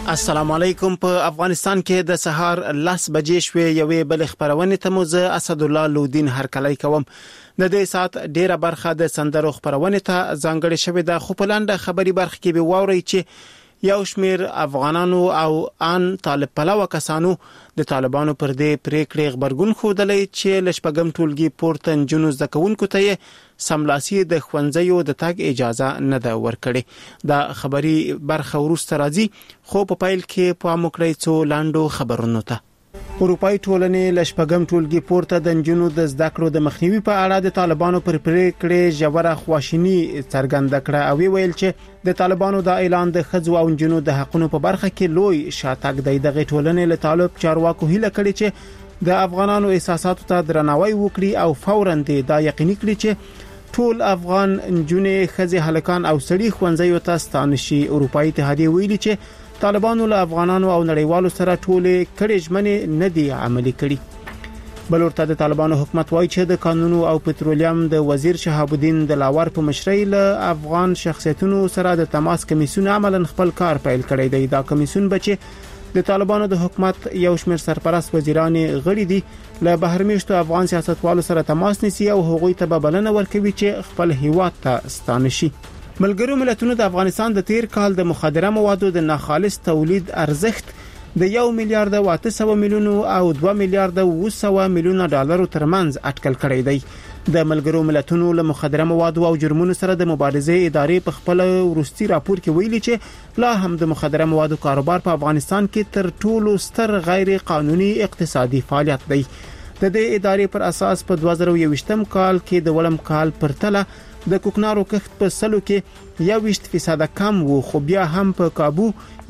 السلام علیکم. په افغانستان کې د سهار 10 بجې شوې یوې بل خبرونه ته مو زه اسد الله لودین هرکلی کوم. د دې سات ډیره برخه د سندرو خبرونه ته ځانګړې شوې ده، خو په لاندې خبري برخه کې به واوري چې یو شمیر افغانانو او ان طالب پلوه کسانو د طالبانو پر دې پریکړې خبرګون خودلې چې لشپګم ټولګي پورتن جنوز د کوونکو ته سملاسي د خوندزیو د تاګ اجازه نه ده ورکړې. دا خبري برخه ورسته راځي، خو په پایل کې په موکړې څو لاندو خبرونو ته اروپای ټولنې لشپګم ټولګي پورته د جنو د زده کړو د مخنیوي په اړه د طالبانو پر پریکړې ژوره خواشینی څرګنده کړه او ویل چې د طالبانو د اعلان د خځو او جنو د حقونو په برخه کې لوی شاتګ دی. د ټولنې له طالب چارواکو هیله کړي چې د افغانانو احساساتو ته درناوی وکړي او فوراً دا یقیني کړي چې ټول افغان جنې خځې هلکان او سړي خوندزیو ته ستانشي. اروپای اتحادیه ویلي چې طالبانو له افغانانو او نړیوالو سره ټولې کړي ژمنې نه دي عملي کړي. بل ورته د طالبانو حکومت وایي چې د قانونو او پټرولیم د وزیر شهاب الدین دلاور په مشرۍ له افغان شخصیتونو سره د تماس کمیسیون عملاً خپل کار پیل کړی دی. دا کمیسیون بچي د طالبانو د حکومت یو شمېر سرپرست وزیران غړي دي له بهرمیشتو افغان سیاستوالو سره تماس نیسي او هغوی ته بلنه ورکوي چې خپل هیواد ته ستانشي. ملګرو ملتونو د افغانستان د تیر کال د مخدره موادو د ناخالص تولید ارزښت د 1 میلیارډ 800 میلیون او 2 میلیارډ 900 میلیون ډالر ترمنځ اټکل کړی دی. د ملګرو ملتونو له مخدره موادو او جرمونو سره د مبارزې ادارې په خپل ورستي راپور کې ویلي چې لا هم د مخدره موادو کاروبار په افغانستان کې تر ټولو ستر غیر قانوني اقتصادي فعالیت دی. د دې ادارې پر اساس په 2021م کال کې د ولم کال پرتله د کوکنارو کښت په سلو کې 21% کم وو، خو بیا هم په کابو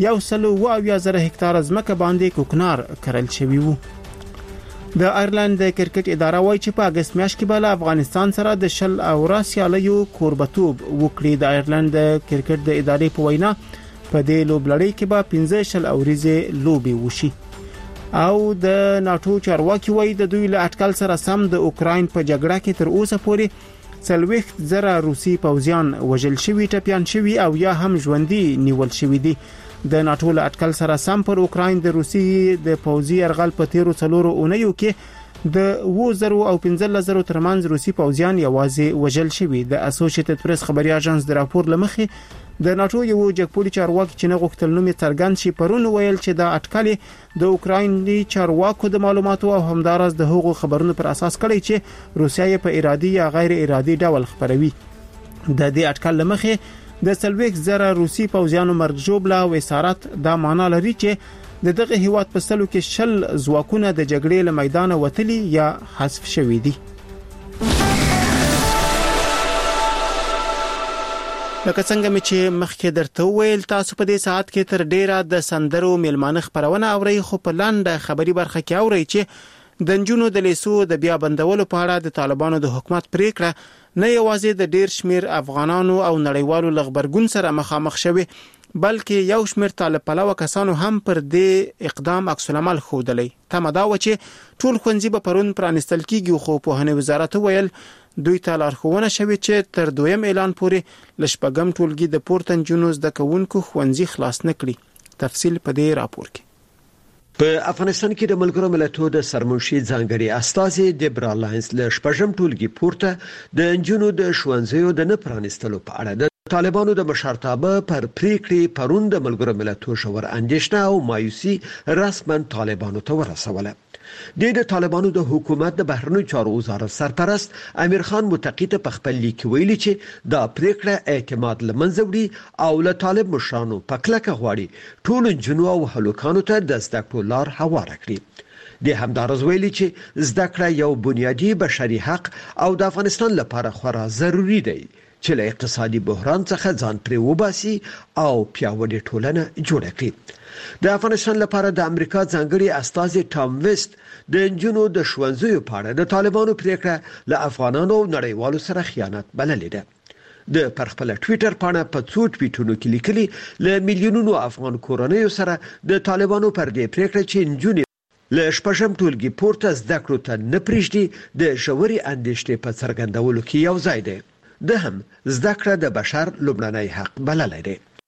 120,000 هکتار ځمکه باندې کوکنار کرل شوی وو. د آیرلند د کرکټ اداره وایي چې په اگست میاشت کې به افغانستان سره د شل او راسیالیو کوربتوب وکړي. د آیرلند د کرکټ د ادارې په وینا په دې لوبلړۍ کې به 15 شل اوريزه لوبي وشي. او د ناتو چارواکي وایي د دوی له اټکل سره سم د اوکراین په جګړه کې تر اوسه پورې 40,000 روسي پوځیان وژل شوي، ټپيان شوي او یا هم ژوندۍ نیول شوي دي. د ناتو له اټکل سره سم پر اوکراین د روسي د پوځي يرغل په تیرو څلورو اونیو کې د 2000 او 15000 ترمنځ روسي پوځیان یوازې وژل شوي. د اسوسییټډ پریس خبري اژانس د راپور لمخې د ناتو یو جګپولي چارواکي چې نه غوښتل نوم یې څرګند شي پرون ویل چې دا اټکل د اوکرایني چارواکو د معلوماتو او همدارس د هغو خبرونو پر اساس کړي چې روسیا په ارادي یا غیر ارادي ډول خبروي. د دې اټکل لمخې د 40,000 روسي پوځیانو مرګ جوړه او اسارت دا معنا لري چې د دغه هیواد په سلو کې شل ځواکونه د جګړې له میدان وتلي یا حذف شوي دي. لکه څنګه مې چې مخکې درته ویل، تاسو په دې ساعت کې تر ډیره د سندرو میلمانه خبرونه اورئ، خو په لاندې خبري برخه کې اورئ چې د جنونو د لیسو د بیا بندولو په اړه د طالبانو د حکومت پریکړه نه یوازې د ډیر شمیر افغانانو او نړیوالو لغبرګون سره مخامخ شوه، بلکې یو شمیر طالب پلوه کسانو هم پر دې اقدام عکس العمل ښودلی. تمه دا و چې ټول ښوونځي به پرون پرانستل کیږي، خو په هنه وزارت ویل دوی ته لارښوونه شوې چې تر دویم اعلان پورې لشپګم ټولګي د پورتن جنوز د کوونکو ښوونځي خلاص نه کړي. تفصیل په دې راپور کې. په افغانستان کې د ملګرو ملتونو د سرمنشي ځانګړي استازي دیبرا لاینز له شپږم ټولګي پورته د انجونو د ښوونځیو د نه پرانستلو په اړه د طالبانو د مشرتابه پر پریکړې پرون د ملګرو ملتونو شور اندېښنه او مایوسي رسمن طالبانو ته ورسوله. د طالبانو د حکومت د بهرنیو چارو وزارت سرپرست امیر خان متقی ته په خپل لیک ویلي چې دا پریکړه اعتماد لمنځه وړي او له طالب مشرانو په کلکه غواړي ټول جنو او هلکانو ته د زده کړو لار هواره کړي. د همدارز ویلي چې زده کړه یو بنیادی بشري حق او د افغانستان لپاره خورا ضروری دی چې له اقتصادي بحران څخه ځان پرې وباسي او پیاوړې ټولنه جوړه کړي. د افغانستان لپاره د امریکا ځانګړي استازي ټام ویست د انجونو د ښوونځیو په اړه د طالبانو پریکړه له افغانانو او نړیوالو سره خیانت بللې ده. د پر خپل ټوئیټر باندې په څو ټویټونو کې لیکلي له میلیونونو افغان کورنیو سره د طالبانو پر دې پریکړه چې انجونې له شپږم ټولګي پورته زده کړو ته نه پریږدي د ژورې اندېښنې په څرګندولو کې یو ځای دی. د هم زده کړه د بشر لومړنی حق بللی دی.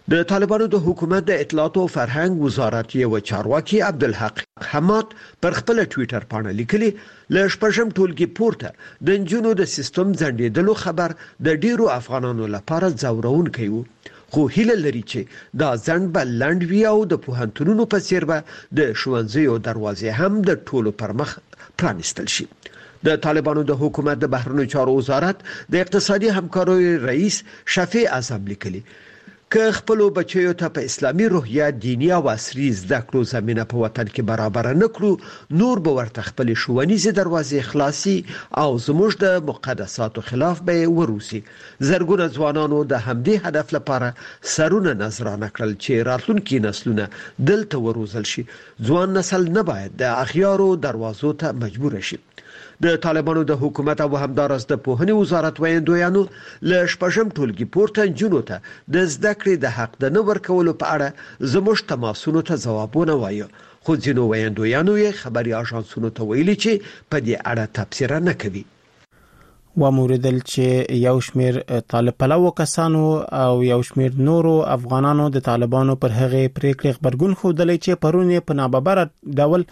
د طالبانو د حکومت د اطلاعات او فرهنګ وزارت یو چارواکي عبدالحق حماد پر خپل ټوئیټر باندې لیکلي ل شپږم ټولګي پورته د انجونو د سیستم ځنډېدلو خبر د ډیرو افغانانو لپاره ځورونکی و خو هیله لري چې دا ځنډ به لنډ وي او د پوهنتونونو په څیر به د ښوونځیو دروازې هم د ټولو پر مخ پرانیستل شي. د طالبانو د حکومت د بهرنیو چارو وزارت د اقتصادي همکاریو رئیس شفیع اعظم لیکلي که خپل بچیو ته په اسلامي روحیه دینی او عصري زده کړو زمينه په وطن کې برابر نه کړو نور به ورته خپل ښوونیزه دروازې خلاصي او زموږ د مقدساتو خلاف به وروسي. زرګونه ځوانانو د همدې هدف لپاره سرونه نظرانه کړل چې راتلونکي نسلونه دلته وروزل شي. ځوان نسل نه باید د اخیارو دروازو ته مجبور شي. د طالبانو د حکومت او همدارس د پوهنې وزارت ویاندویانو ل شپږم ټولګي پورته جنونو ته د زده کړې د حق د نه ورکولو په اړه زموږ تماسونو ته ځوابونه وایي خو ځینو ویاندویانو یې خبري اژانسونو ته ویلي چې په دې اړه تبصره نه کوي. وموردل چې یو شمیر طالب پلو کسانو او یو شمیر نورو افغانانو د طالبانو پر هغه پریکړې خبرګون خوده چې پرونه په ناببره ډول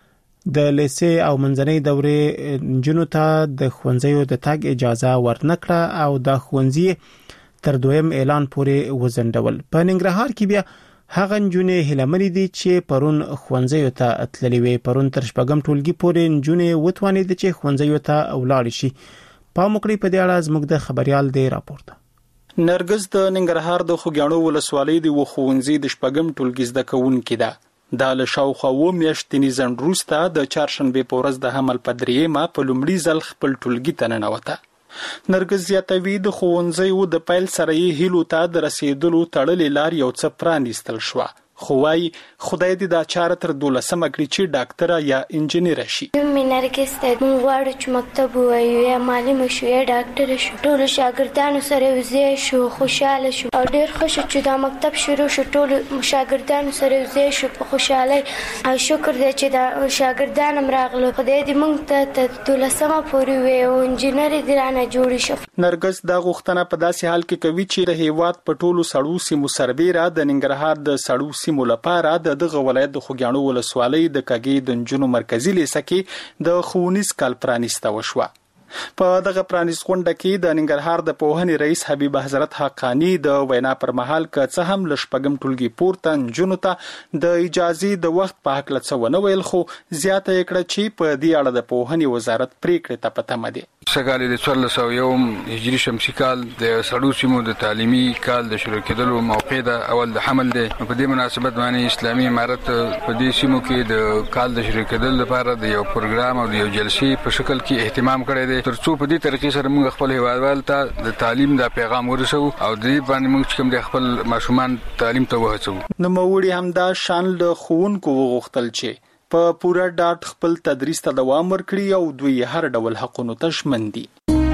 د لیسې او منځنۍ دورې جنو ته د ښوونځیو د تګ اجازه ورنکړه او د ښوونځي تر دویم اعلان پورې وزندول. په ننګرهار کې بیا هغه جنې هلمري دي چې پرون ښوونځیو ته تللي وي. پرون تر شپږم ټولګي پورې جنې وتوانید چې ښوونځیو ته ولاړ شي. په مقړي په دې اړه زموږ د خبريال دی راپورته. نرګس د ننګرهار د خوګیاڼو ولسوالۍ د ښوونځي د شپږم ټولګي زده کوونکې ده. د لشاوخوا و میاشتنی زندروسته د چهارشنبه په ورځ د حمل پدریمه په لومړي ځل خپل ټولګي ته ننوته. نرګس زیاتوي د ښوونځیو د پیل سره یې هیلو ته د رسیدلو تړلې لار یو څه پرانیستل شو. خو وايي خدای دې دا چاره تر 12مه کړي چې ډاکټر یا انجنیر شي. مې نرګس ته مونږ غواړو چې مکتب وایو یا معلم شو یا ډاکټر شو. ټول شاګردانو سره وزې شو خوشاله شو او ډېر خوش چې دا مکتب شروع شو. ټول شاګردانو سره وزې شو په خوشاله او شکر دې چې دا شاګردان هم راغلو. خدای دې مونږ ته 12مه پورې وي او انجنیر دې رانه جوړ شي. نرګس دا غوښتنه په داسې حال کې کوي چې د هیواد په ټولو سړو سیمو سربېره د ننګرهار د سړو سیمو لپاره د دغه ولایت د خوګیاڼو ولسوالۍ د کاګي د نجونو مرکزی لیسه کې د ښوونیز کال پرانیسته وشوه. په دغه پرانیست غونډه کې د ننګرهار د پوهنې رئیس حبیب حضرت حقانی د وینا پر مهال که څه هم ل شپږم ټولګي پورته نجونو ته د اجازه د وخت په حق لڅ ونه ویل خو زیاته کړه چې په دې اړه د پوهنې وزارت پریکړه ته پته مده. سګالي د 1401 هجری شمسي کال د سړو سیمو د تعلیمي کال د شروع کېدلو موقع د اول د حمل دی. په دې مناسبت باندې اسلامي امارت په دې سیمو کې د کال د شروع کېدل لپاره د یو پروګرام او د یو جلسې په شکل کې اهتمام کړی دی ترڅو په دې طریقې سره موږ خپل هیوادوال ته د تعلیم د پیغام ورسو او د دې باندې موږ کوم د خپل ماشومان تعلیم ته وهڅو. نو موړي هم دا شان له خوونکو وغوښتل چې په پورا ډاټ خپل تدریس ته دوام ورکړي او دوی هر ډول حقونو ته ژمن دي.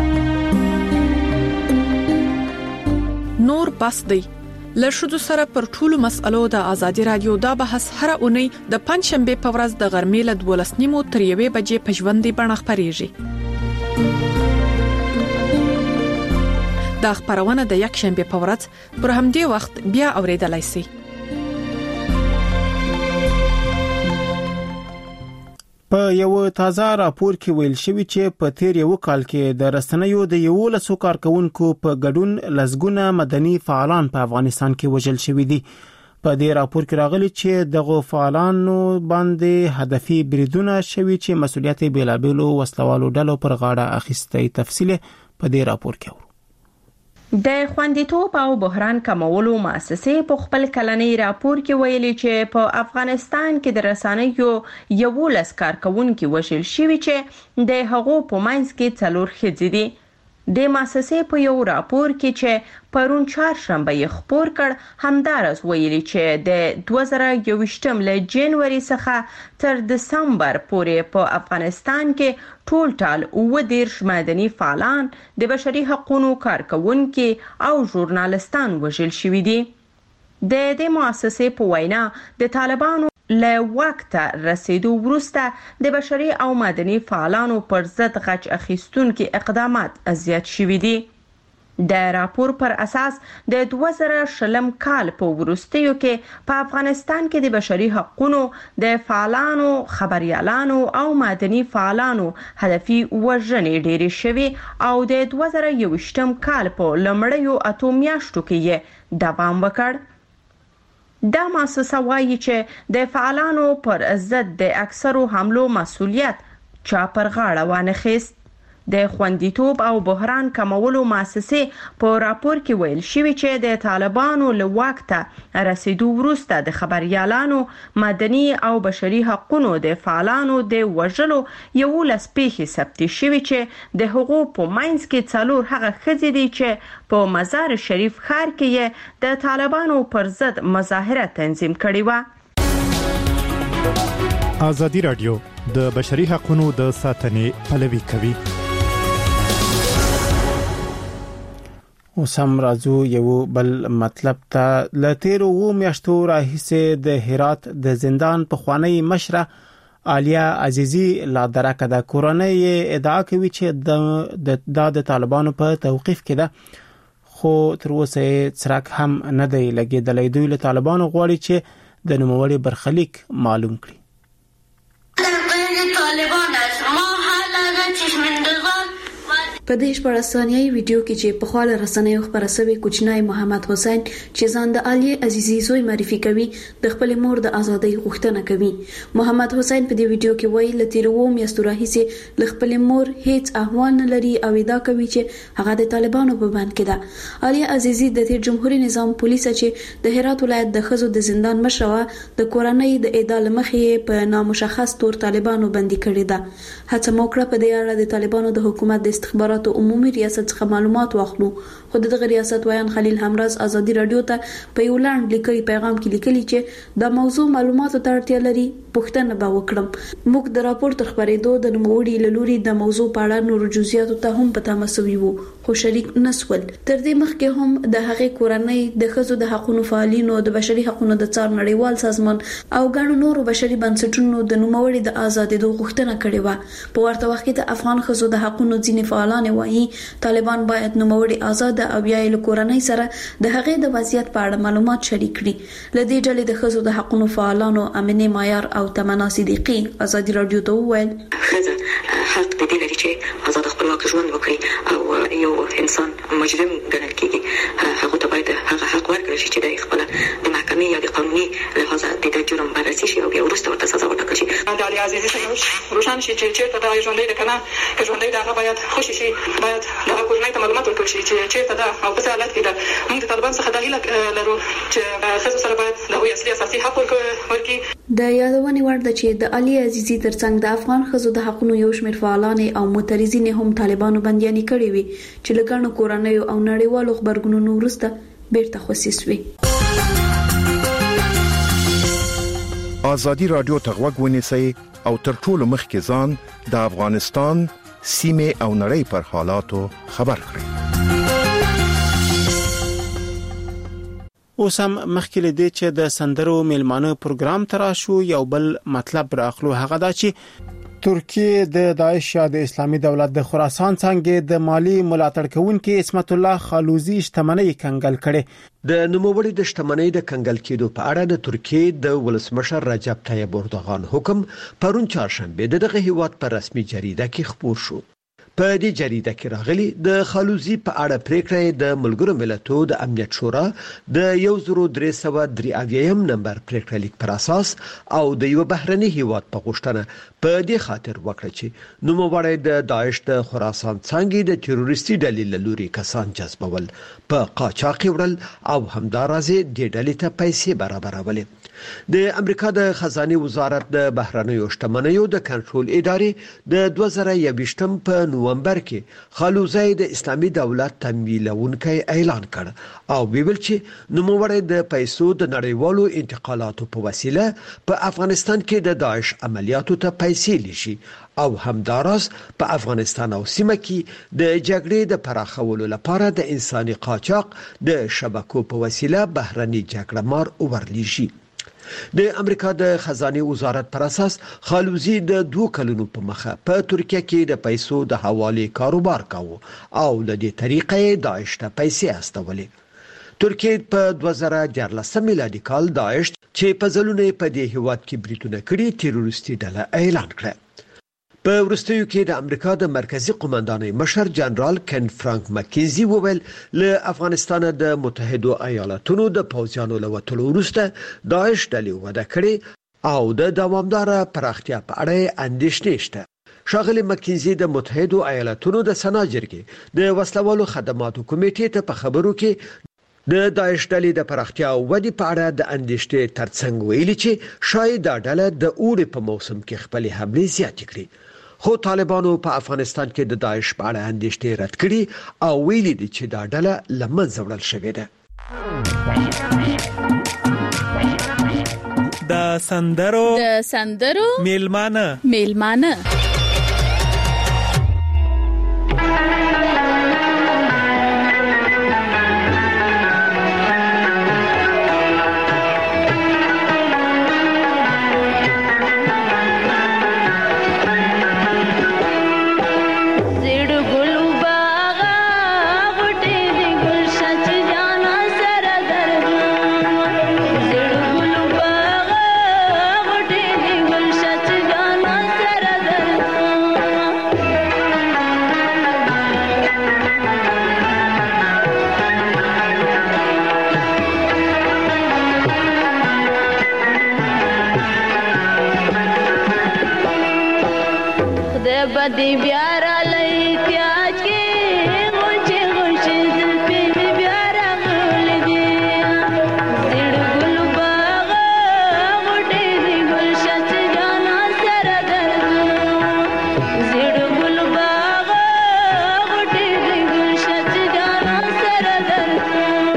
نور بس دی له شذو سره پر ټولو مسألو د ازادي رادیو دا بحث هر اونۍ د پنځشنبه په ورځ د غرمې له 12:30 تر 1 بجې په ژوندۍ بڼه خپرېږي. دا خبرونه د یک شنبه په ورځ پر همدې وخت بیا اوریدلای شئ. په یو تازه راپور کې ویل شوی چې په تیر یو کال کې د رسنیو د 11 کارکونکو په ګډون لسګونه مدني فعالان په افغانستان کې وژل شوی دي. په دې راپور کې راغلي چې دغه فعالانو باندې هدفي بریدونه شوی چې مسؤلیت بیلابېلو وسلوالو ډلو پر غاړه اخیسته. تفصیل په دې راپور کې د خوندیتوب او بحران کمولو مؤسسې په خپل کلنی راپور کې ویلي چې په افغانستان کې د رسنیو 11 کارکونکو وژل شوي چې د هغو په منځ کې 4 ښځې دي. د مؤسسې په یو راپور کې چې پرون چهارشنبه یې خپور کړ همدارس ویلي چې د 2021 له جنوري څخه تر دسمبر پورې په افغانستان کې ټول 19 مدني فعالان د بشري حقوقو کارکونکو او ژورنالستان وژل شوي دي. د دې مؤسسې په وینا د طالبانو له وخت رسیدو وروسته د بشري او مدني فعالانو پر ضد غچ اخیستونکو اقدامات زیات شوي دي. د راپور پر اساس د 2020 کال په وروستیو کې په افغانستان کې د بشري حقوقو د فعالانو، خبريالانو او مدني فعالانو هدفي وژنې ډېرې شوې او د 2021 کال په لومړیو 8 میاشتو کې دوام وکړ. دا مؤسسه وایي چې د فعالانو پر ضد د اکثرو حملو مسؤلیت چا پر غاړه وانخیست. د خوندیتوب او بحران کمولو مؤسسې په راپور کې ویل شوی چې د طالبانو له واک ته رسیدو وروسته د خبريالانو، مدني او بشري حقوقو د فعالانو د وژلو 11 پیښې ثبت شوې چې د حقوق په منځ کې 4 هغه ښځې دي چې په مزار شریف ښار کې د طالبانو پر ضد مظاهره تنظیم کړې و. ازادي رادیو د بشري حقوقو د ساتنې پلوي کوي. اوس هم راځو یو بل مطلب ته. لتیرو و میاشتو راهیسه د هرات د زندان په خوانی مشره عالیه عزیزی لا درکه د کورنۍ ادعا کوي چې د طالبانو په توقیف کې ده، خو تر اوسه څرک هم نه دی لګیدلی. دوی له طالبانو غواړي چې د نوموړي برخلیک معلوم کړي. په دې شپږ ثانیې ویډیو کې چې په خاله رسنیو خبره شوی کوچنی محمد حسین چې ځان د علي عزیزی زوی معرفي کوي د خپل مور د ازادۍ غوښتنه کوي. محمد حسین په دې ویډیو کې وایي لتیرو میاشتو راهیسې ل خپل مور هیڅ احوال نه لري او ادعا کوي چې هغه د طالبانو په بند کې ده. علي عزیزی د تیر جمهوریت نظام پولیس چې د هرات ولایت د خزو د زندان مشره د کورنۍ د اعدام مخې په نامشخص تور طالبانو بندي کړی ده. هڅه موکړه په دې اړه د طالبانو د حکومت د استخباراتو عمومي ریاست څخه معلومات واخلو، خو دغه ریاست وایان خلیل همراز ازادي رادیو ته په یو لاند لیکلي پیغام کې لیکلي چې د موضوع معلوماتو ته اړتیا لري. پوښتنه به وکړم. موږ د راپور تر خبرېدو د نوموړي لوري د موضوع په اړه نور جزئیات ته هم پته مسوي وو، خو شریک نسول. تر دې مخکې هم د هغې کورنۍ د خزو د حقوقو فعالینو، د بشري حقوقو د څار نړیوال سازمان او ګڼو نورو بشري بنسټونو د نوموړي د ازادۍ غوښتنه کړې و. په ورته وخت کې د افغان خزو د حقوقو ځینې فعالان وایي طالبان باید نوموړي آزاد او بیا له کورنۍ سره د هغې د وضعیت په اړه معلومات شریک کړي. لدې ډلې د خزو د حقوقو فعالانو امنه معیار او تمنا صدیقی ازادي رادیو ته وویل خزه حق د دې لري چې آزاد خپلواک ژوند وکړي او یو انسان مجرم ګڼل کیږي هغه ته باید هغه حق ورکړي چې د خپل د محکمې یا د قانوني لحاظ د جرم بررسي شي او بیا وروسته ورته سزا ورکړي شي. د علي عزیزی څخه روشن شي چې چیرته د ژوندۍ د کنه ژوندۍ د هغه باید خوشي شي، باید د کورنۍ ته معلومات ورکړي شي چې چیرته ده او په څه حالت کې ده. موږ د طالبان څخه دلیل لرو چې خزو سره باید د هغوی اصلي اساسي حق ورکړي. د یادونې وړ ده چې د علي عزیزی ترڅنګ د افغان خزو د حقوقو یو شمېر فعالان او معترضین هم طالبانو بنديانې کړې وي چې لګانو کورنۍ او نړیوالو خبرګونونو وروسته بیرته خصیص وي. ازادي رادیو ته غوږ ونیسئ او تر ټولو مخکې ځان د افغانستان سیمه او نړۍ پر حالاتو خبر کړئ. اوس هم مخکې لدی چې د سندرو میلمانه پروګرام تراشو یو بل مطلب راخلو، هغه دا چې ترکیه د داعش یا د اسلامي دولت د خراسان څنګه د مالی ملاتړ کوونکې اسمت الله خالوزی شتمنۍ کنګل کړي. د نوموړي د شتمنۍ د کنګل کېدو په اړه د ترکیه د ولسمشر رجب طیب اردوغان حکم پرون چهارشنبه دغه هیواد پر رسمي جریده کې خپور شو. په دې جریده کې راغلي د خالوزی په اړه پریکړه د ملګرو ملتونو د امنیت شورا د 1383 نمبر پریکړه لیک پر اساس او د یو بهرني هیواد په غوښتنه په دې خاطر وکړه چې نوموړی د داعش د خراسان څنګه د تروریستي ډلې لوري کسان جذبول، په قاچاق وړل او همدارازه د ډلې ته پیسې برابرولې. د امریکا د خزانه وزارت د بهرنیو شتمنیو د کنټرول ادارې د 2021 په نومبر کې خالوزی د اسلامي دولت تمویلونکی اعلان کړ او ویل چې نوموړی د پیسو د نړیوالو انتقالاتو په وسیله په افغانستان کې د داعش عملیاتو ته پیسې لشي او همداراز په افغانستان او سیمه کې د جګړې د پراخولو لپاره د انساني قاچاق د شبکو په وسیله بهرني جګړه مار ورلیږي. د امریکا د خزانه وزارت پر اساس خالوزی د 2 کلونو په مخه په ترکیه کې د پیسو د حواله کاروبار کاوه او د دې طریقې داعش ته پیسې استولې. ترکیه په 2014 میلادي کال داعش چې په ځلونه په دې هیواد کې بریټونه کړي تروریستي ډله اعلان کړه. په ورستیو کې د امریکا د مرکزی قومندانۍ مشر جنرال کن فرانک مکینزي وویل له افغانستان د متحده ایالاتونو د پوځیانو له وټلو وروسته داعش ډلې وده کړې او د دوامدار پراختیا په اړه اندېښنې شته. شاغلي مکینزي د متحده ایالاتونو د سنا جرګې د وسلوالو خدماتو کمیټې ته په خبرو کې د داعش ډلې د پراختیا او ودی په اړه د اندېښنې ترڅنګ ویلي چې شاید دا ډله د اوړي په موسم کې خپل حمله زیاتې کړي. خو طالبانو په افغانستان کې د داعش په اړه اندېښنې رد کړي او ویلي دي چې دا ډله له منځه وړل شوې ده. د سندرو میلمانه دی بیارا لئی تیاج کے غوچے غوچے زلفی دی بیارا غول دی زیڑ گل باغ غوٹے دی گل شچ جانا سر درد زیڑ گل باغ غوٹے دی گل شچ جانا سر درد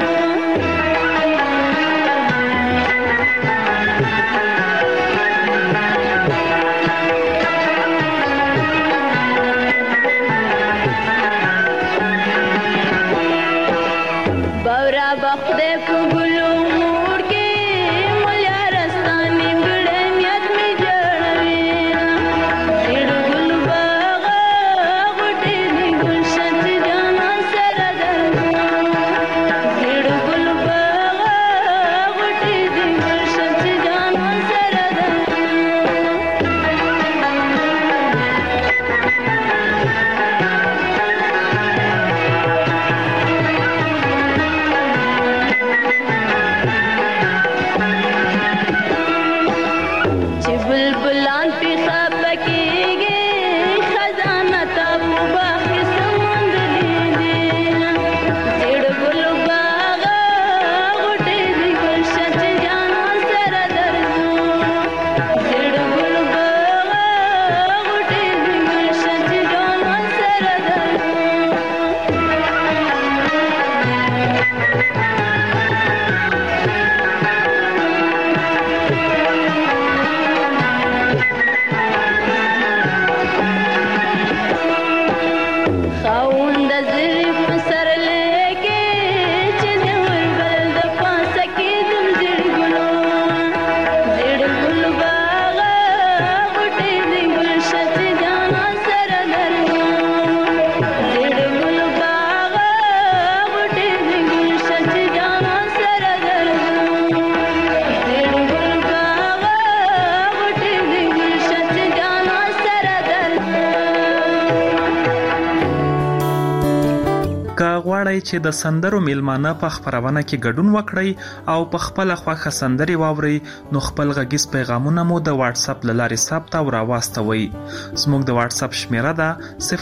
غواړئ چې د سندرو میلمانه په خبرونه کې ګډون وکړئ او په خپل خوښه سندري واورئ نو خپل غږیز پیغامونه مو د واتس اپ لارې ثبت او راواستوئ. زموږ د واتس اپ شمیره ده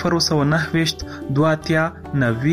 090 23 90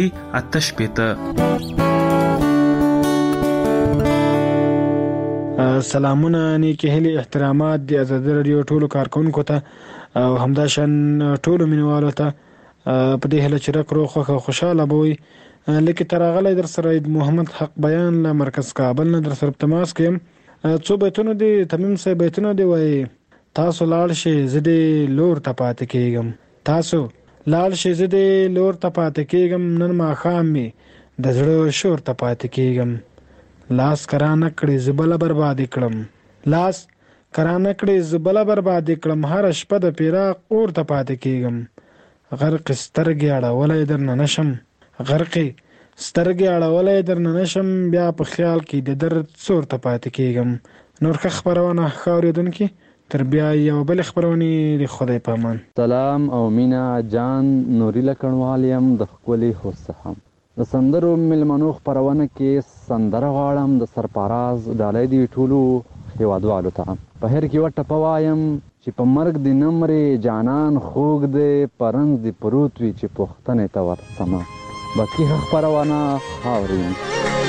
88. سلامونه نیکی هلي احترامات د آزاد رادیو ټولو کارکونکو ته او همداشان ټولو مینوالو ته په دې هله چې راکړو خوشاله بوي لکه ترغله در سره محمد حق بیان له مرکز کابل نه در سره تماس کوم. څو بیتونه دي تمیم صاحب بیتونه دی وای تاسو لاړ شي زدي لور ته پاتې کېږم تاسو لاړ شي زدي لور ته پاتې کېږم نن ما خامي د زړه شور ته پاتې کېږم لاس کرانه کړې زبله برباد کړم لاس کرانه کړې زبله برباد کړم هر شپه د پیراق اور ته پاتې کېږم غرق سترګې اړولای درنه نشم غرقې سترګې اړولای درنه نشم بیا په خیال کې د درد څور ته پاتې کېږم. نور ښه خپرونه ښه اورېدونکي تر بیا یو بل خبرونې د خدای په امان. سلام او مینا جان نوري لکڼوال یم د ښکلي خوست څخه. د سندرو مېلمنو خپرونه کې سندره غواړم د سرفراز ډالۍ دی ټولو هیوادوالو ته. په هر کې وټه پوایم چې په مرګ د نمرې جانان خوږ دی پرنځ دی پروت وي چې پوښتنې ته ورسمه باقي خپرونه خاورین.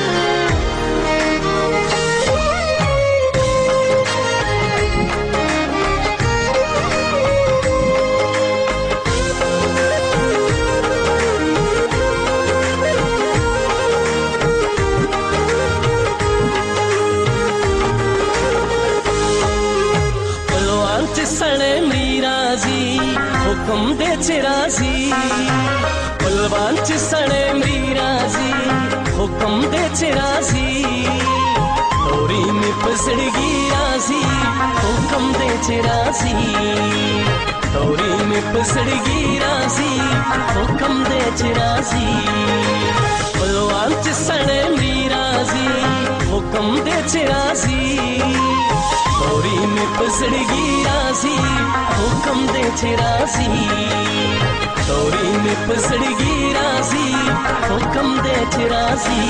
हुकुम दे चिराजी बलवान च सड़े मीराजी हुकुम दे चिराजी तोरी में पसड़गी राजी हुकुम दे चिराजी तोरी में पसड़गी राजी हुकुम दे चिराजी बलवान च सड़े मीराजी हुकुम दे चिराजी तोरी में पसड़गी राजी हुकुम दे चिराजी तोरी में पसड़गी राजी हुकुम दे चिराजी.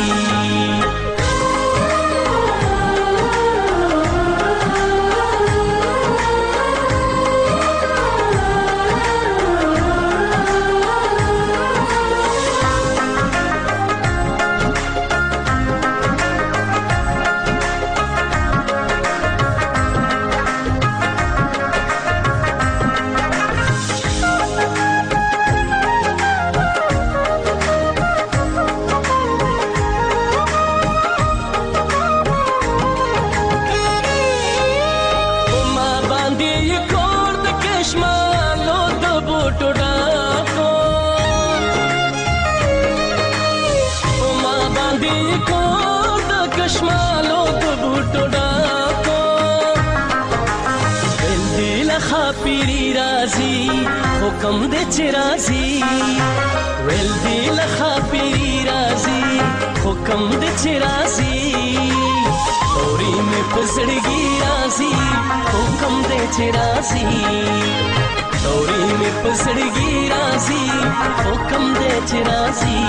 हुकुम दे चिराजी वेल दिल खापीरी राजी हुकुम दे चिराजी तोरी में पसड़गी राजी हुकुम दे चिराजी तोरी में पसड़गी राजी हुकुम दे चिराजी.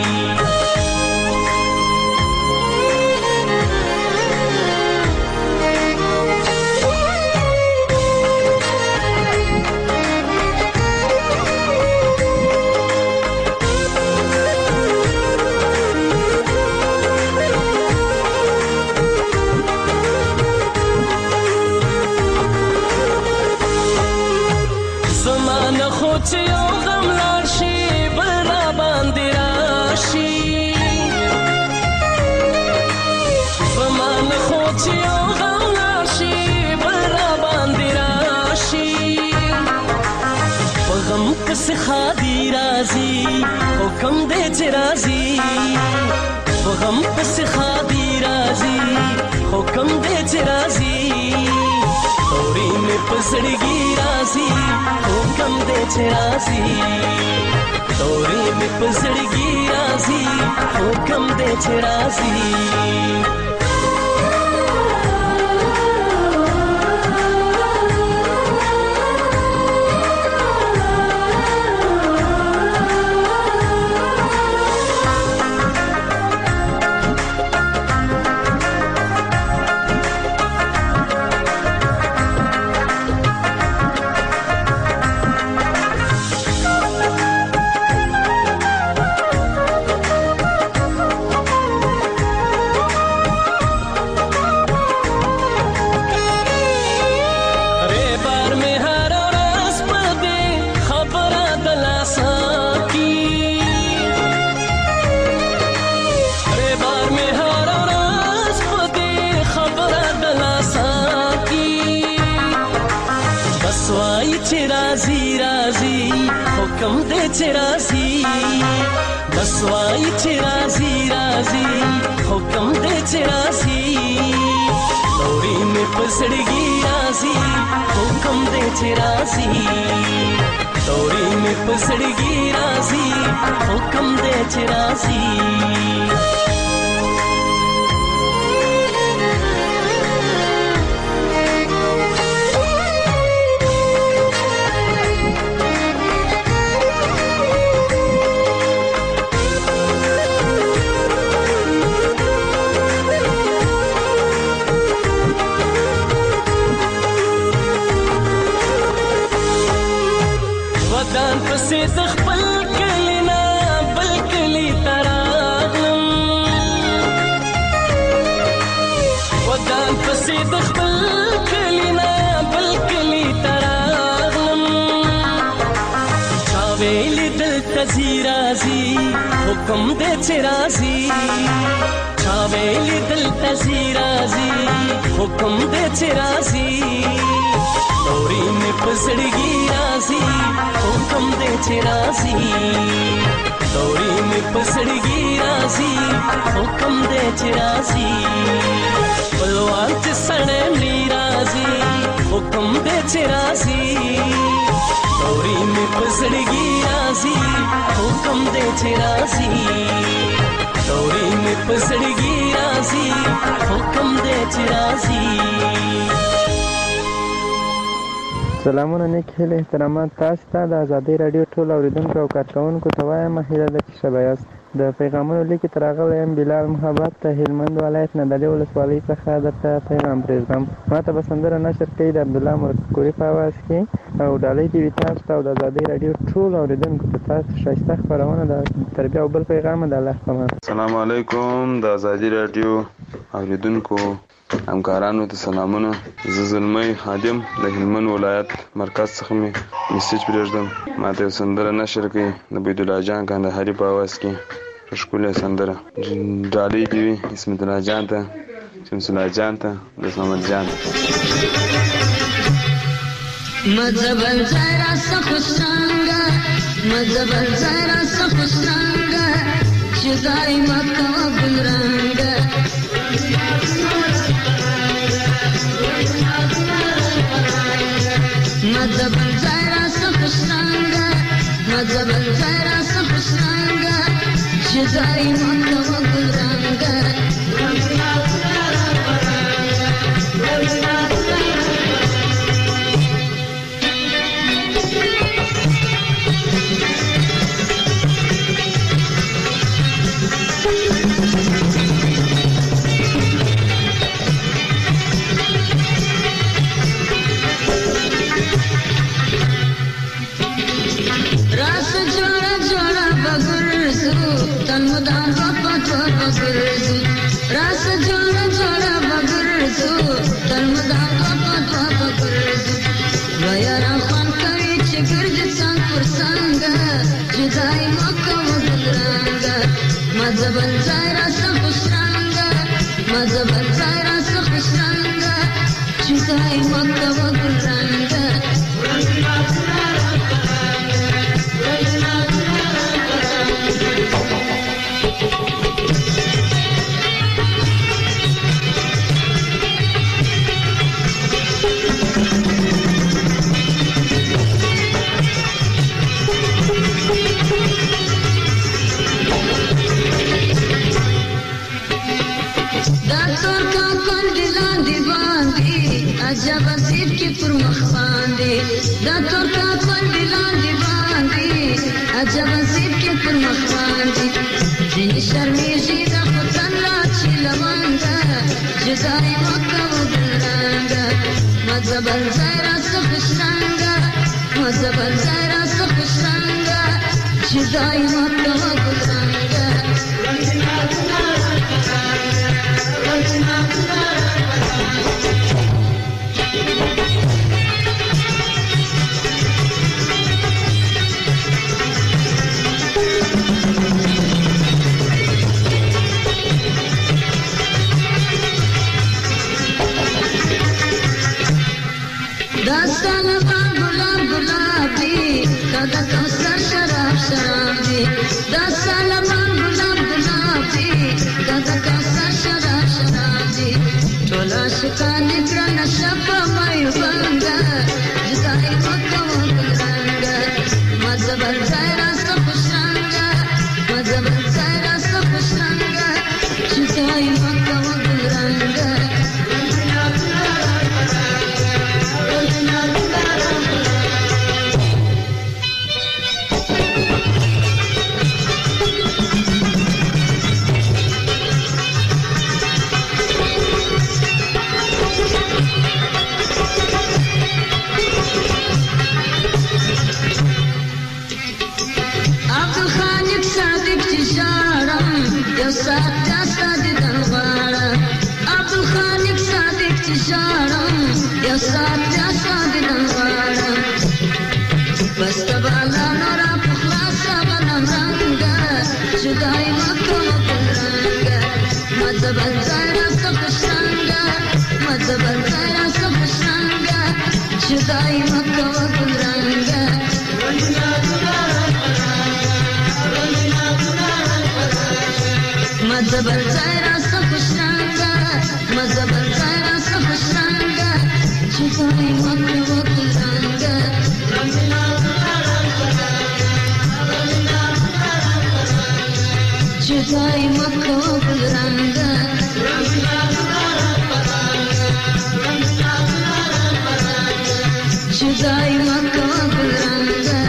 खादी राजी हुकुम दे चिराजी गम पस खादी राजी हुकुम दे चिराजी तोरी में पसड़गी राजी हुकुम दे चिराजी तोरी में पसड़गी राजी हुकुम दे चिराजी. हुकुम दे चिराजी बसवाई चिराजी राजी हुकुम दे चिराजी तोरी में पसड़गी राजी हुक्म दे छे राजी तोरी में पसड़गी राजी हुक्म दे छे राजी ودان پسې د خپل کلی نه بل کلی ته راغلم ودان پسې د خپل کلی نه بل کلی ته راغلم چا ویلي دلته ځي راځي حکم دی چې راځي چا ویلي دلته ځي راځي حکم دی چې راځي तोरी में पसड़गी राजी हुक्म दे छे राजी तोरी में पसड़गी राजी हुक्म दे छे राजी पलवान च सड़े ली राजी हुक्म दे छे राजी तोरी में पसड़गी राजी हुक्म दे छे राजी तोरी में पसड़गी राजी हुक्म दे छे राजी سلامونه نیک هیله احترامات تاسو ته د ازادي رادیو ټول اوریدونکو او کارکونکو ته وایم هیله ده چې ښه یاست د پیغامونو لیکي تر راغلی یم بلال محبت ته هلمند ولایت نه د دې ولسوالۍ څخه درته پیغام پرېږدم ما ته به سندره نشر کوي د عبدالله مرکوري په اواز کې او ډالۍ دې وي تاسو ته او د ازادي رادیو ټول اوریدونکو ته تاسو ښایسته خپرونه د تربیه او بل پیغام د الله په امان. السلام علیکم د ازادي رادیو اوریدونکو همکارانو ته سلامونه. زه زلمی خادم د هلمند ولایت مرکز څخه می میسج پرېږدم. ما ته سندره نشر کړي د عبد الله جان کندهاري په اواز کې ښکلې سندره ډالۍ دی اسمت الله جان ته شمس الله جان ته د محمد جان مذهبن زرا سخشنگا مذهبن زرا سخشنگا شدای مکه و بلرنگا مذهبن زرا سخشنگا مذهبن زرا سخشنگا شدای مکه و بلرنگا Tanmudan bapatwa bagurzu rasa jora jora bagurzu tanmudan bapatwa bagurzu vayara khan kari chigird sang kursanga jidai makka mudranga mazhaban zaira sakhusranga mazhaban zaira sakhusranga jidai makka mudranga عجب سیب کی پر مخ باندې دا ترکا پر بلاندې باندې عجب سیب کی پر مخ باندې دین شرمېږي د خدای لا چې لمانګه جزای مکه ودرانګه مذهبن زایرا سخشنګه مذهبن زایرا سخشنګه جزای مکه ودرانګه داستان گلاب گلابی دادا کوثر شراب شرابی داستان گلاب گلابی دادا کوثر شراب شرابی ټول عاشقان کرن یو سات بیا سادې دنغواړه عبدالخالق صادق چې ژاړم یو سات بیا سادې دنغواړه بس تبالا نورا پخلاصه بنم رنگه جدای مکم بلرنگه مدبن زایره سخشنگه مدبن زایره سخشنگه جدای مکم بلرنگه مدبن زایره سخشنگه مدبن زایره سخشنگه جدای مکم بلرنگه جدای مکو بلرنگه جدای مکو بلرنگه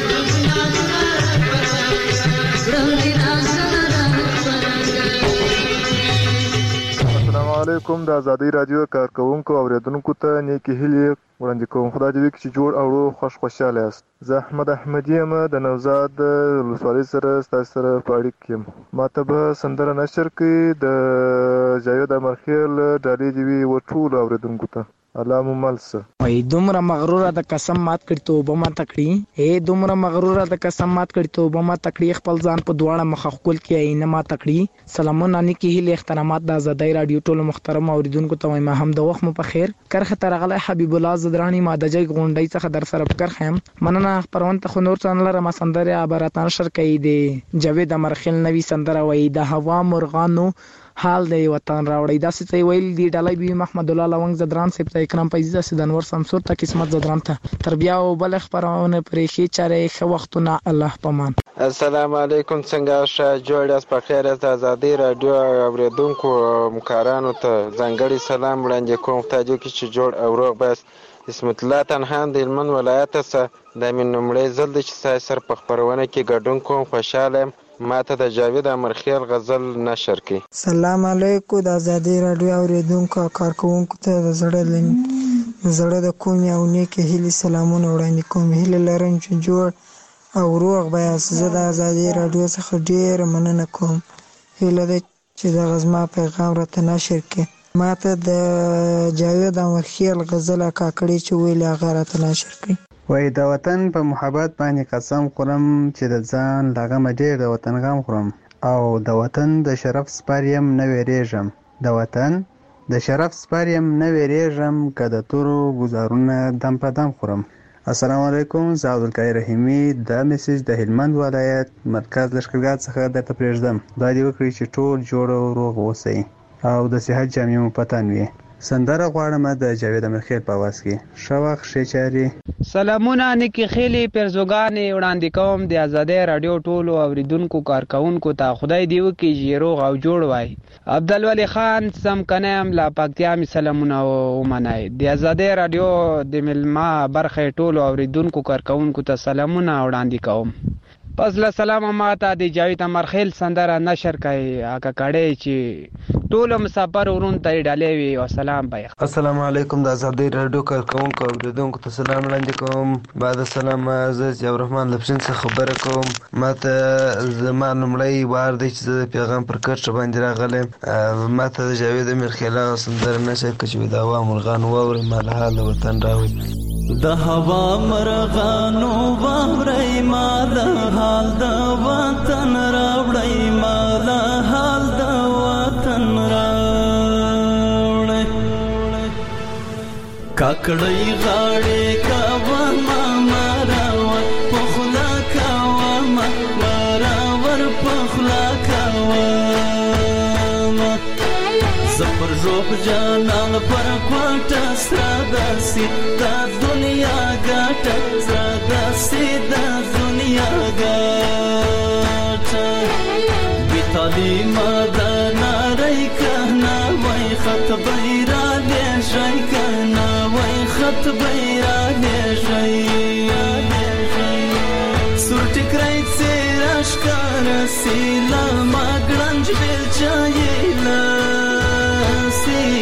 السلام علیکم د آزادۍ رادیو کارکونکو اوریدونکو ته نیکی هیلې وړاندې کوم. خدای دې وکړي چې جوړ او روغ خوشحاله یاست. زه احمد احمدي یم د نوزاد ولسوالۍ سره ستاسو سره په اړیکه کې یم. ماته به سندره نشر کړي د جاوید امرخیل ډالۍ دې وي ټولو اوریدونکو ته. الله مو مل شه. وای دومره مغروره د قسم مات کړي توبه ما تکړي دومره مغروره د قسم مات کړي توبه ما تکړي خپل ځان په دواړه مخ خپل کې عینه ما تکړي. سلامونه نیکی هیله احترامات د آزادۍ رادیو ټولو محترم اوریدونکو ته وایم هم د وخت مو په خیر. کرخه ترغله حبیب الله زدرانی ما د جګ غونډۍ څخه در سره کرخه هم مننه. خبرونه ته خو نور څنګه لره ما سندره عبارتان شر کوي دی جاوید امرخیل نوی سندره وای د هوا مرغانو حال دی وطن راوړی داسې ته ویل دی ډالۍ بي محمد الله لونګ زدران سپ ته اکرام پیزه سیدنور سمسور ته قسمت زدران ته تربیه او بل خبرونه پرې خي چاره خو وختونه الله پامان. السلام علیکم څنګه ښه جوړاست په خیر د آزادۍ رادیو اوریدونکو مکارانو ته ځانګړي سلام وړاندې کوم. خدای دې چې جوړ او روغ بس. اسمت الله تنها د هلمند ولایت څخه د من نمړې زل د چې سر په خبرونه کې ګډون کوم. خوشاله ماته د جاوید امرخیل غزل نشر کړي. سلام علیکم د آزادۍ رادیو اوریدونکو کارکونکو ته د زړه د کوم یو نیکه هیلې سلامونه وړاندې کوم. هیله لرم چې جوړ او روغ بیاست. زه د آزادۍ رادیو څخه ډېره مننه کوم. هیله ده چې د غزما پیغام راته نشر کړي. ماته د جاوید امرخیل غزل کاکړي چې ویل هغه راته نشر کړي. وای د وطن په محبت باندې قسم خورم چې د ځان لغمه ډېر د وطن غم خورم او د وطن د شرف سپاریم نه ویریږم. د وطن د شرف سپاریم نه ویریږم که د تورو گزارونه دم په دم خورم. السلام علیکم. زه عبدالقادر رحیمي دا میسج د هلمند ولایت مرکز لښکرګاه څخه درته پرېږدم. خدای دې وکړي چې ټول جوړ او روغ اوسئ او د صحت جامې مو په تن وي. سندره غواړم د جاوید امرخیل په आवाज کې. ښه وخت ښې چارې. سلامونه نیکی خیلی پرزوګانې وړاندې کوم د آزادۍ رادیو ټولو اوریدونکو کارکونکو ته. خدای دې وکړي چې روغ او جوړ وای. عبدالولی خان سمکنم لا پکتیا می سلامونه ومنای. د آزادۍ رادیو د ملما برخه ټولو اوریدونکو کارکونکو ته سلامونه وړاندې کوم. پس له سلام ماته د جاوید امرخیل سندره نشر کړي هغه کړي چې ټول مسافر ورون ته ډالې وي. والسلام بای. السلام علیکم د آزادۍ رادیو کارکونکو اوریدونکو ته سلام وړاندې کوم. بعد السلام زه ضیاء الرحمن لفظین څخه خبره کوم. ماته زما لومړی وار دی چې د پیغام پر کټ باندې راغلی. ماته د جاوید امرخیل سندره نشر کړي چې د هوا مرغانو واوري مال حال وطن راوي. د هوا مرغانو واوري مال حال د وطن راوړی مال حال د وطن راوړی. کاکړی غاړې کاوه ماراور پخلا کاوه ماراور پخلا کاوه زپر روح جانان پر کوټه سره داسې د دنیا ګټه سره داسې د دنیا ګټه بې تعلیمه د نړۍ کنه وای خط بیرا لیږئ کنه وای خط بیرا لیږئ سور ټکری څېره ښکاره سي له ما ګړنج بیلچه یې لاسي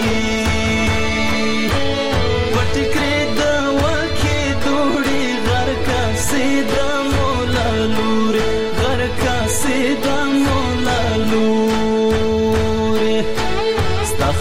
پټکرې د وکې دوړې غر کاسې د مولا لورې غر کاسې د مولا لورې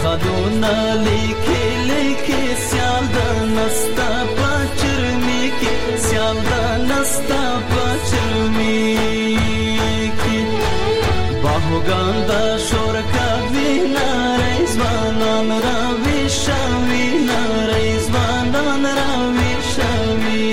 یادونه لیکي لیکي سیال د نستا پچرمی کی سیال د نستا پچرمی کی باهوګان د شور کوي نارې ځوانان راوي شوي نارې ځوانان راوي شوي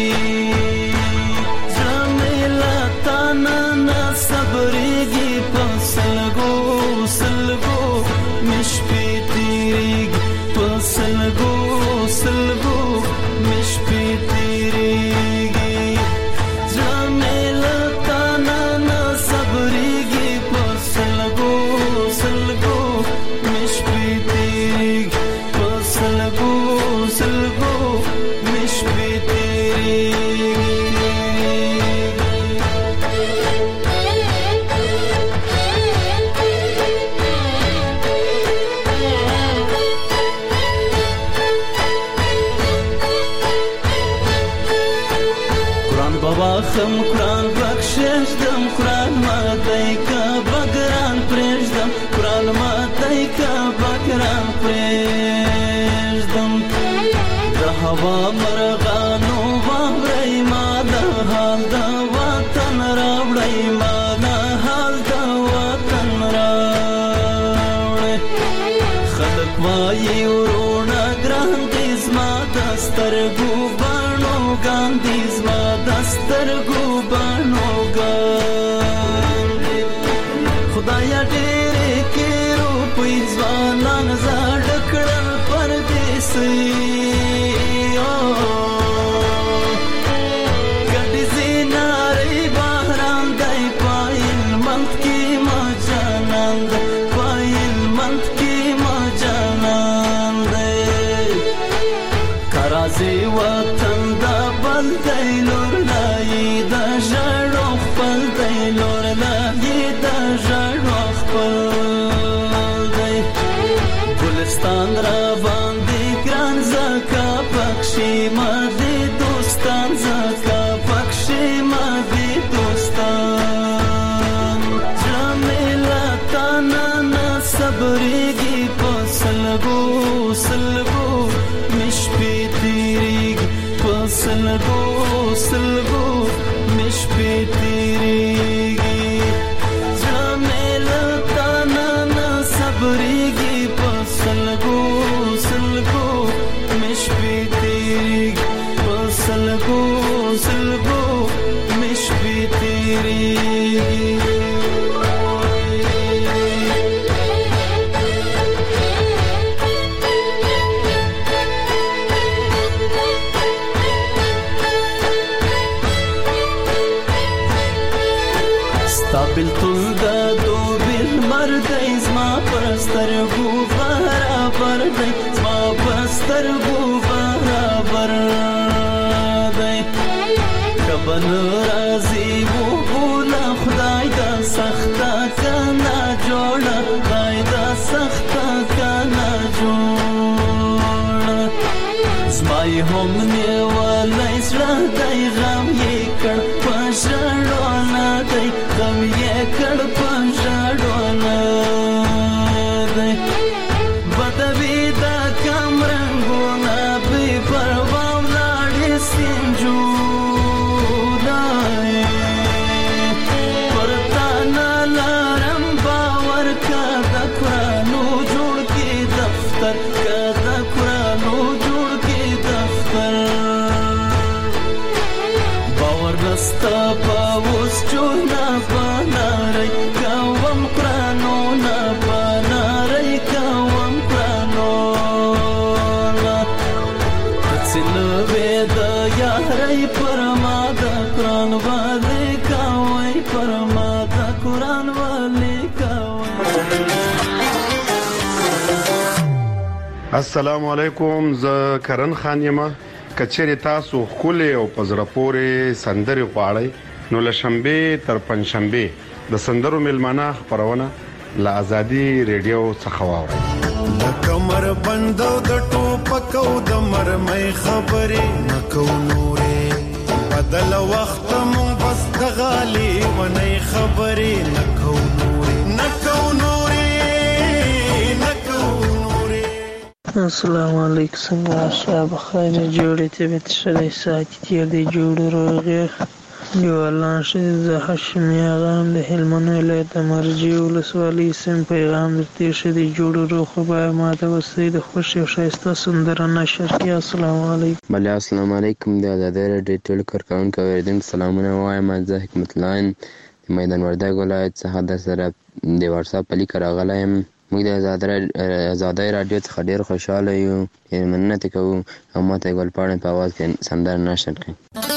زميلا تانا صبرېږي په سلګو سلګو مش پیتیریږي په سلګو سلګو مش پیتیریږي زميلا تانا صبرېږي په سلګو سلګو مش پیتیریږي په سلګو سلګو مش پیتیریږي خم قرآن بخششدم قرآن ماتای که بگران پریشدم قرآن ماتای که بگران پریشدم ده هوا مرغانو باورای ما ده حال ده وطن راوڑای ما ده حال ده وطن راوڑای خلق وایی ورونا گران دیز ما دسترگو بانو گان دیز ما دسترگو بانو گان خدایا ډېرې کې روپۍ ځوانان زاړه کړل پردیسي ګډې زینارې باران دی پایل منت کې ما جانان دی پایل منت کې ما جانان دی کرازي وطن دا بل دی لور لای دا ژړو خپل دی لور لای دا ژړو خپل دی ګلستان را باندې ګران زکا پکشي ما دې دوستان زکا پکشي ما دې دوستان جمیلا تانا صبرېږي په سلګو سلګو مش پیتیریږي په سلګو سلګو مش پیتیریږي جمیلا تانا صبرېږي په سلګو سلګو مش پیتیریږي په سلګو سلګو مش پیتیریږي بلتون دا دو بیل مردی زما پرسترگو برابر دی زما پرسترگو برابر دی کبن رازی و بولا خدای دا سختا کنا جوڑا خدای دا سختا کنا جوڑا زمای هم نیوالی سرا دی غم یې کړ پژړونه دی غم یې کړ پژړونه دی بدوي دا کم رنګونه بې پروا ولاړې سینجونه پر تا نه لرم باور که د قرانو جوړ کې دفتر که د قرانو جوړ کې دفتر باور نستا پاوس چونا پانارای کوم قرانو نا پانارای کوم قرانو نا تسنوې د یارای پرما د قران والے کوي پرما د قران والے کوي. السلام علیکم، زه کرن خان یم. کچېری تاسو خولې او پزره پورې سندري غواړئ نو لشنبه تر پنځشنبه د سندرو ملمانه خبرونه لا ازادي ریډیو څخه واورئ. کمر بندو د ټوپکو د مرمۍ خبرې نکو نورې بدل وخت مون بس د غالي ونې خبرې نکو نورې نکو نورې نکو نورې السلام علیکم څنګه شاب خیر جوړې طبیعت شری ساتي تیر دی جوړ روغه دیوالان شه زه هاشمي اغام د هلمند ولایت مرجی ولسوالۍ سم پیغام درته شه دی جوړ روغه به ماته وسې د خوشي او شایسته سندره نشر کې. السلام علیکم. بله السلام علیکم. د آزادۍ راډیو ټول کارکونکو اوریدونکو سلامونه وایم. زه حکمت الله د میدان وردګ ولایت څخه در سره د واتساپ په لیک راغلی یم. موږ د آزادۍ راډیو څخه ډېر خوشحاله یو، مننه ترې کوو او ماته ګل پاڼې په اواز کې سندره نشر کړئ.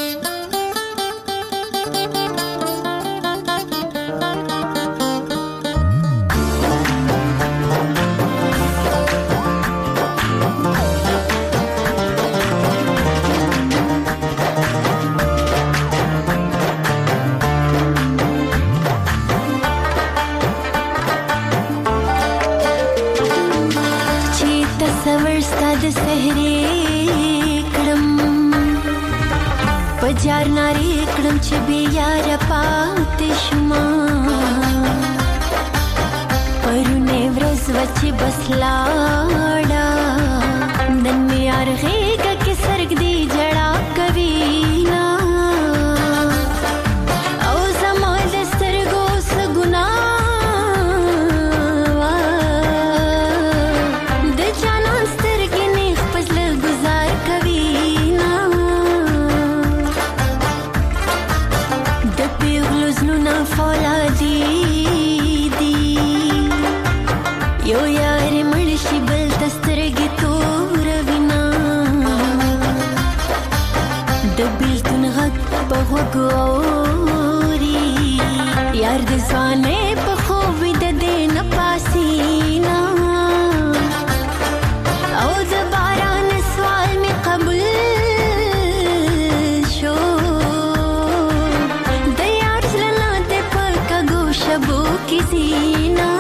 جار ناری کړم چې بیا یار پاتې شوما پرونه ورځ وچې بس لاړه نن مې یار غېږه کې سرګ دی جړا کوي نا او زما د سترګو څه ګناه د جانان سترګې نه خپل گزار کوي فولادي دي یو یار مړ شي بل دسترګې تور وینا د بیلتون غږ په غوږ اوري یار د ځوانۍ په خوب ویده دی نه پاسینا او د باران سوال مې قبول شبو کی زینا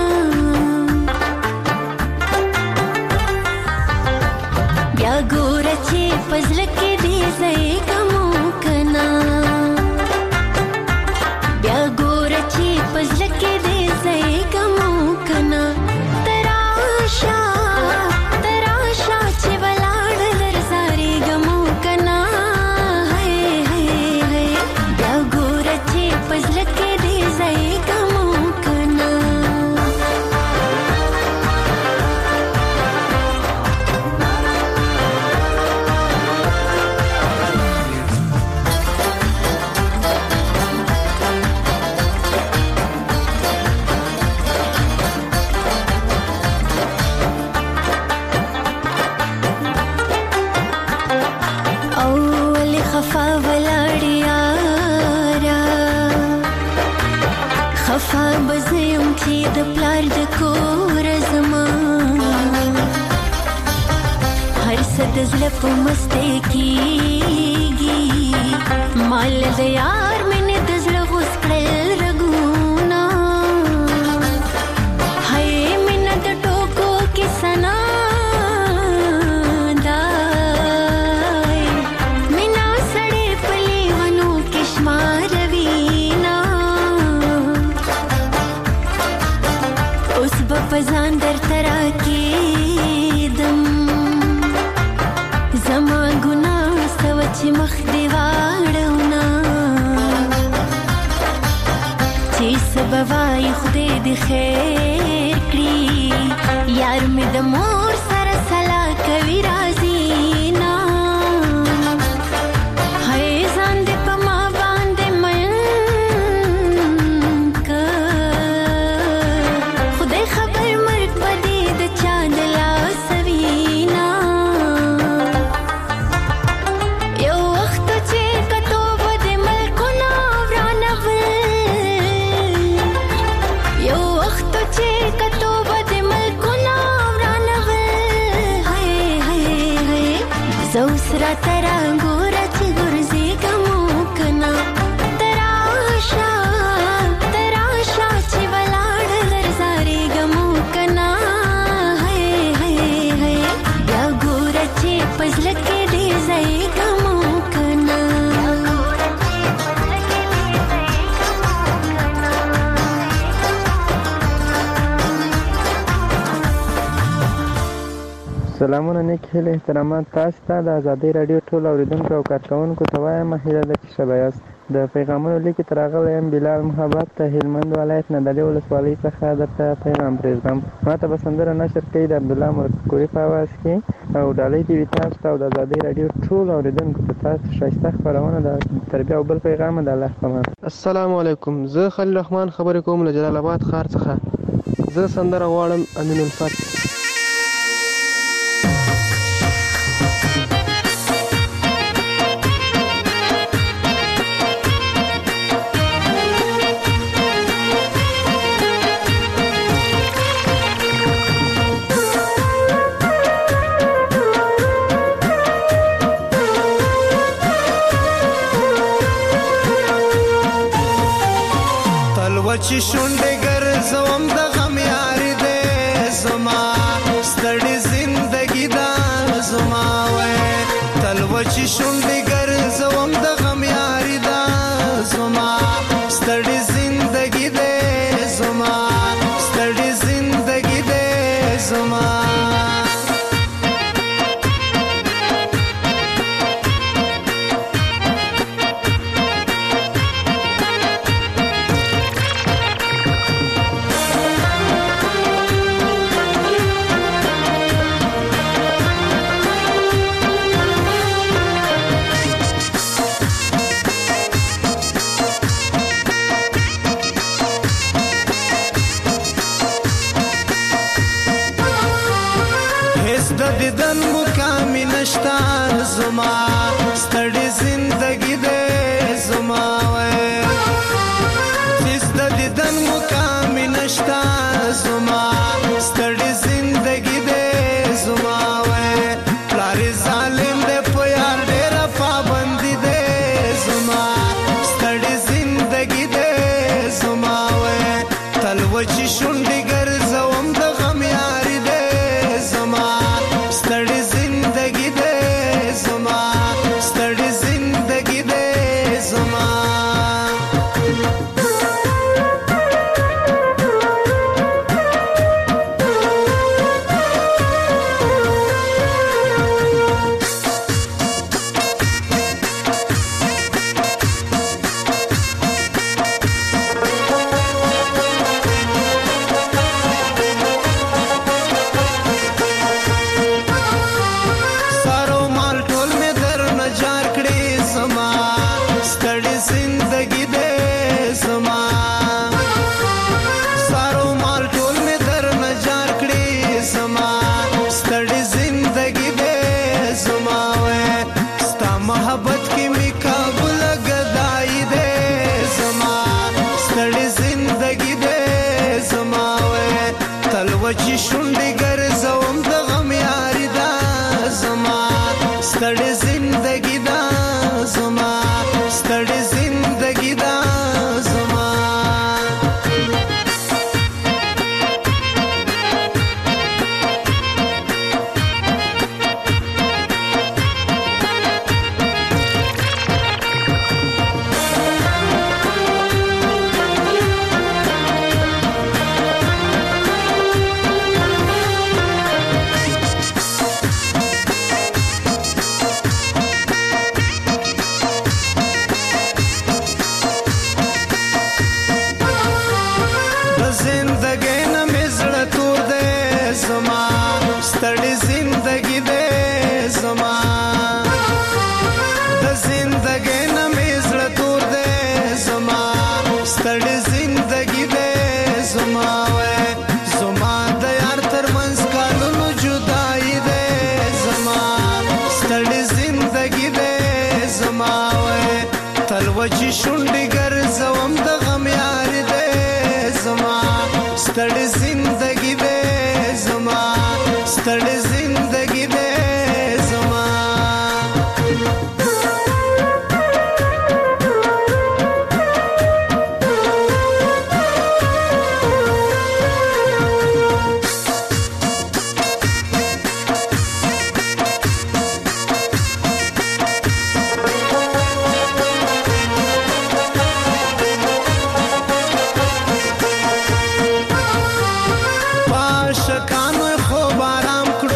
بیا ګوره چې پزړه کې دې ځای کمو کنا بیا ګوره چې پزړه کې دې ځای کمو کنا تراشا چې ولاړ درځاري ګمو کنا هي هي هي بیا ګوره چې پزړه کې دې ځای خفا بزیم چې د پلار د کور زما هر څه د زړه په مستی کېږي مال د یار مینې د زړه غوڅ کړل رګونه هی مینه د ټوکو کې ثنا دای مینه سړې په لیونو کې شماروي پزان در ترا کېدم زما ګناه سوچ مخ دی واړونا چې سبب وای خدای دې خیر کړي یار مې د مور سره سلا کوي راځي نا هي ځان دې په ما باندې مې یو وخت چې کتو بد ملکونه ورانول سلامونه نیک هیله احترامات تاسو ته د ازادۍ راډیو ټول اوریدونکو او کارکوونکو ته وایم هیله ده چې ښه به یاست. د پیغامونو لیکې ته راغلی یم بلال محبت ته هلمند ولایت نه دلې ولسوالۍ څخه درته پیغام پرېږدم. ما ته به سندره نشر کوي د عبدالله مرکوري په اواز کې او ډالۍ دې وي تاسو ته او د ازادۍ راډیو ټول اوریدونکو ته تاسو ښایسته خپرونه د تربیه او بل پیغام د الله په امان. السلام علیکم، زه خلیل رحمان خبرې کوم له جلال آباد ښار څخه. زه سندره غواړم امین الفتح. چې شونډې ګرځوم د غم یاري دې زما ستړې زندګي دا زما وای تل و چې شونډې ګرځوم د غم یاري دا زما ستړې زندګي دې زما ستړې زندګي دې زما زما ستړې زندګي دې زما وای هیڅ د دیدن مقام نشتا زما ستړې زندګي دې زما وای پلار ظالم دې په یار ډېر پابند دې زما ستړې زندګي دې زما وای تل و چې شونډې ګرځوم د غم یاري دې زما ستړې زندګي دې زما ستړې زندګي دې زما چې شونډې ګرځوم د غم یاري دا زما ستړې زندګي دا زما ستړې زندګي دا زما ستړې زندګي دې زما د زندګۍ نه مې زړه تور دې زما ستړې زندګي دې زما وای زما د یار ترمنځ کالونو جدایي دې زما ستړې زندګي دې زما وای تل و چې شونډې ګرځوم د غم یاري دې زما ستړې زندګي دې زما ستړې زندګي دې زما پاشکانو خو بارام کړو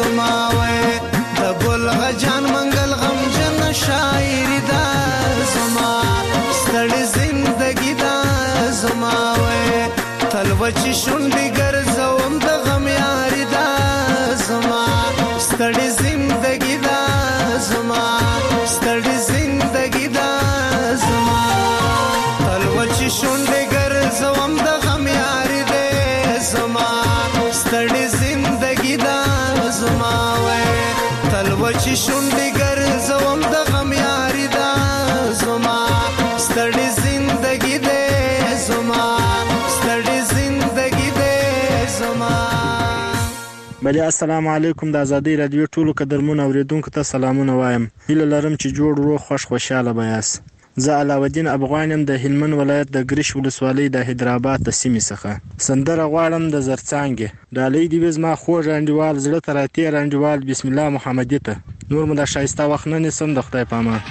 زما وای د ګل غجان منګل غم جن شاعری دا زما ستړي زندگی دا زما وای تلوچی شونډي ګرځوم د غم یاري دا زما ستړي زندگی دا زما ستړي زندگی دا زما تلوچی شونډي ګرځوم د غم یاري دا زما ستړي زندگی دا زما وای تلوچی شونډي ګرځوم د غم یاري دا زما ستړي زندگی دا زما ستړي زندگی دا زما. بله السلام علیکم. د ازادۍ رادیو ټولو قدرمنو اوریدونکو ته سلامونه وایم. هیله لرم چې جوړ روغ خوش خوشاله به یاست. زه علاوالدین افغان یم د هلمند ولایت د ګرش ولسوالۍ د حیدرآباد د سیمې څخه. سندره غواړم د زرڅانګې ډالۍ دې وي زما خوږ انډیوال زړه ته راتېر انډیوال بسم الله محمدي ته. نور مو د ښایسته وخت نه نیسم د خدای په امان.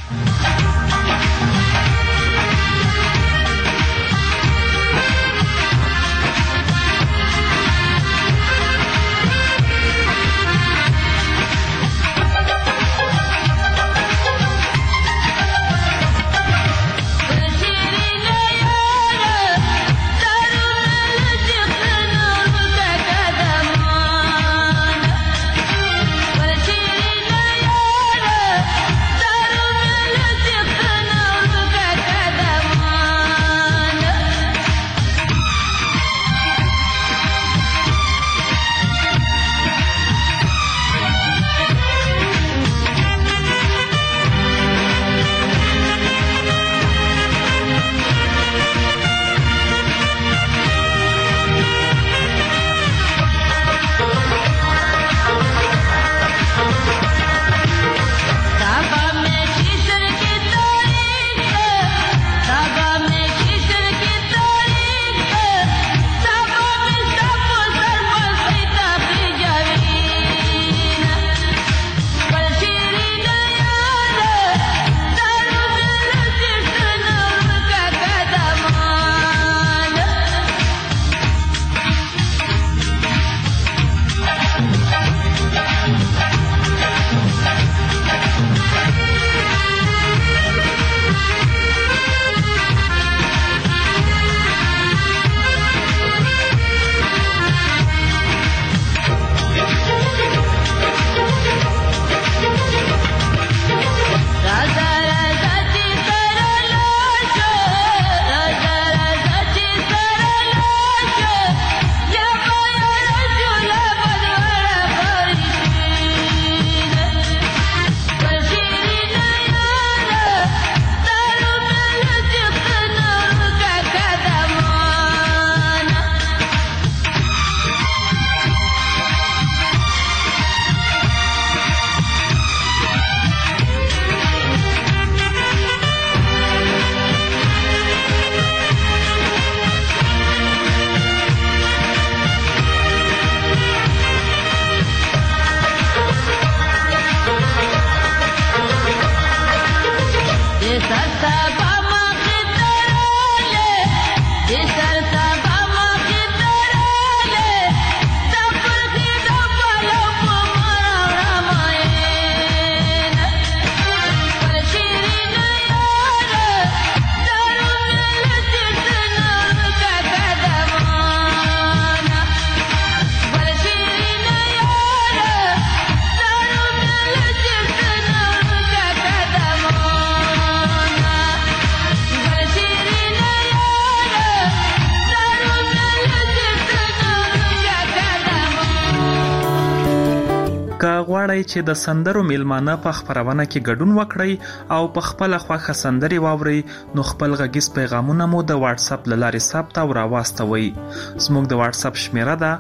غواړئ چې د سندرو میلمانه په خپرونه کې ګډون وکړئ او په خپل خوښه سندرې واورئ نو خپل غږیز پیغامونه مو د واتس اپ له لارې ثبت او راواستوئ. زموږ د واتس اپ شمیره ده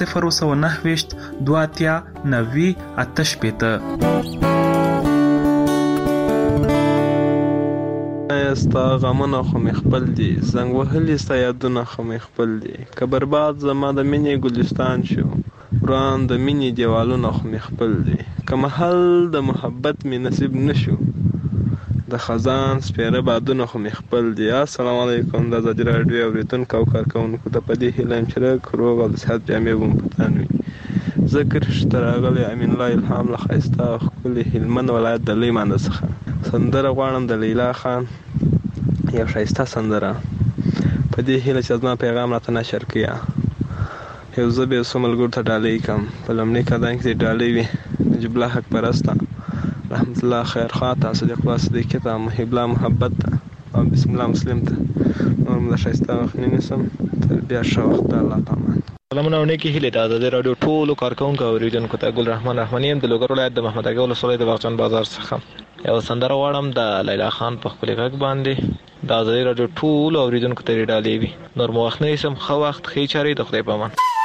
029 23 90 88. ستا غمونه خو مې خپل دي زنګ وهلي ستا یادونه خو مې خپل دي که برباد زما د مینې ګلستان شو وران د مینې دیوالونه خو مې خپل دي که محل د محبت مې نصیب نشو د خزان سپیره بادونه خو مې خپل دي. السلام علیکم. د ازادي راډیو اورېدونکو او کارکوونکو ته په دې هیله یم چې روغ او د صحت جامې به مو په تن وي. ذکر شته راغلی امین الله الهام له ښایسته او ښکلي هلمند ولایت د لوی مانده څخه سندره غواړم د لیلا خان یو ښایسته سندره په دې هیله چې زما پیغام راته نشر کړي یو زه به یې څو ملګرو ته ډالۍ کړم په لومړي قدم کې دې ډالۍ وي نجیب الله حق پرسته رحمت الله خیرخوا ته صدیق الله صدیقي ته محب الله محبت ته او بسم الله مسلم ته نور مو د ښایسته وخت نه نیسم تر بیا ښه وخت د الله په امان. سلامونه او نیکې هیلې د ازادۍ راډیو ټولو کارکوونکو او اورېدونکو ته ګل رحمان رحماني یم د لوګر ولایت د محمد اګا ولسوالۍ د باغجان بازار څخه یو سندره غواړم د لیلا خان په ښکلي غږ باندې د ازادۍ راډیو ټولو اورېدونکو ته یې ډالۍ وي. نور مو وخت نه نیسم ښه وخت ښې چارې د خدای په امان.